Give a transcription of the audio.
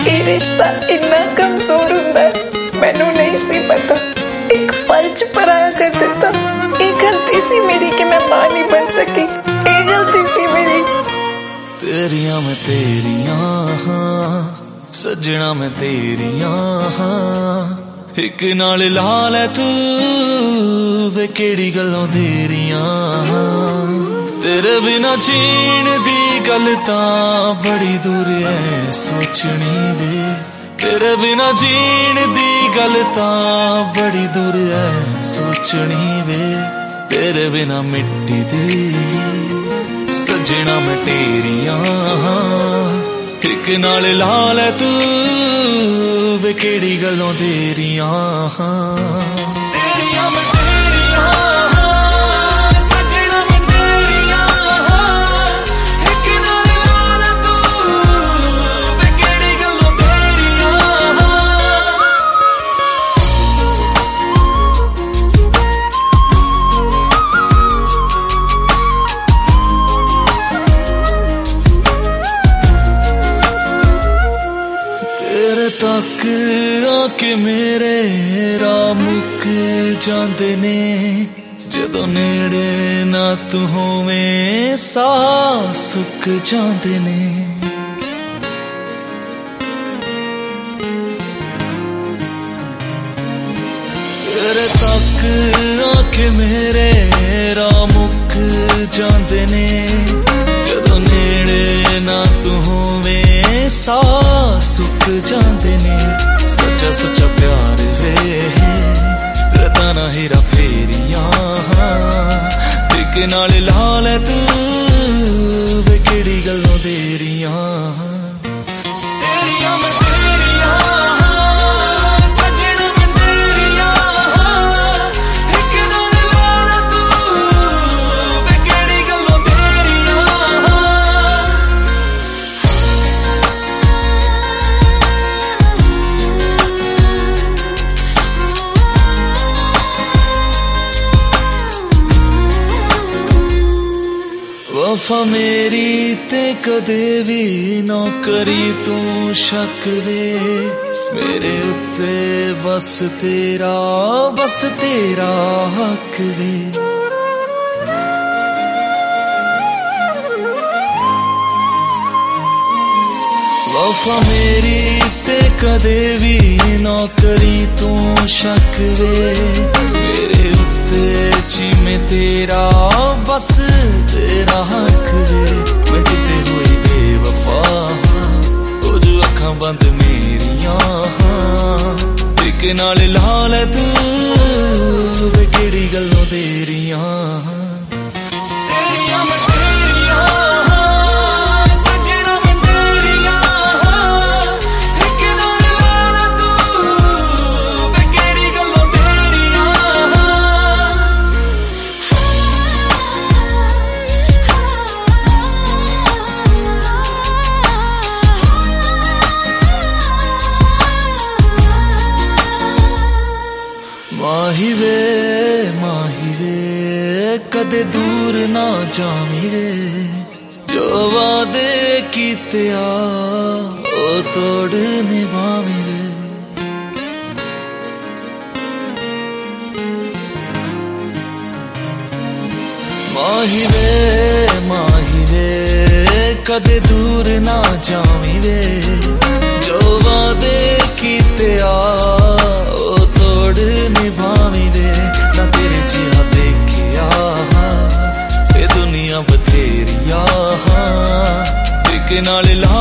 ਇਹ ਰਿਸ਼ਤਾ ਇੰਨਾ ਕਮਜ਼ੋਰ ਹੁੰਦਾ ਹੈ, ਮੈਨੂੰ ਨਹੀਂ ਸੀ ਪਤਾ। ਇੱਕ ਪਲ ਚ ਪਰਾਇਆ ਕਰ ਦਿੱਤਾ। ਇਹ ਗਲਤੀ ਸੀ ਮੇਰੀ ਕਿ ਮੈਂ ਮਾਂ ਨਹੀਂ ਬਣ ਸਕੀ। ਇਹ ਗਲਤੀ ਸੀ ਮੇਰੀ। तेरिया मैं तेरिया हाँ, सजना मैं तेरिया हाँ, एक नाल ला लै तू वे केड़ी गल्लों तेरिया हाँ। तेरे बिना जीण दी गल तां बड़ी दूर है सोचनी वे, तेरे बिना जीण दी गल तां बड़ी दूर है सोचनी वे, तेरे बिना मिट्टी दी सजना मैं तेरिया एक नाल ला लै तू वे केड़ी गल्लों तेरिया तेरिया मैं तेरिया सजना मैं तेरिया एक नाल ला लै तू वे केड़ी गल्लों तेरिया। तक आके मेरे राह मुक जांदे ने, जदों नेड़े ना तू होवें साह सुक जांदे ने। तेरे तक आके मेरे राह मुक जांदे ने, जदों नेड़े ना तू होवें साह सुक जांदे ने। सच्चा सच्चा प्यार वे रताना हीरा फेरिया एक नाल ला लै तू वे केड़ी गल्लों तेरिया तेरिया मैं तेरिया सजना मैं तेरिया एक नाल ला लै तू वे केड़ी गल्लों तेरिया। वफा मेरी ते कदे भी ना करी तू शक वे, मेरे उत्ते बस तेरा हक वे। वफा मेरी ते कदे भी ना करी तू शक वे, मेरे उत्ते जी में तेरा बस तेरा हक वे। मैं किते हुई बेवफा ओ जो अखां बंद मेरिया एक नाल ला लै तू वे केड़ी गल्लों तेरिया तेरिया मैं तेरिया सजना मैं तेरिया एक नाल ला लै तू वे केड़ी गल्लों तेरिया। माही वे कदे दूर ना जावी वे, जो वादे कीते ओ तोड़ निभावी वे। माही वे कदे दूर ना जावी वे, जो वादे कीते ओ तोड़ निभावी वे। ना तेरे जिहा देखिया ए दुनिया बथेरिया एक नाल ला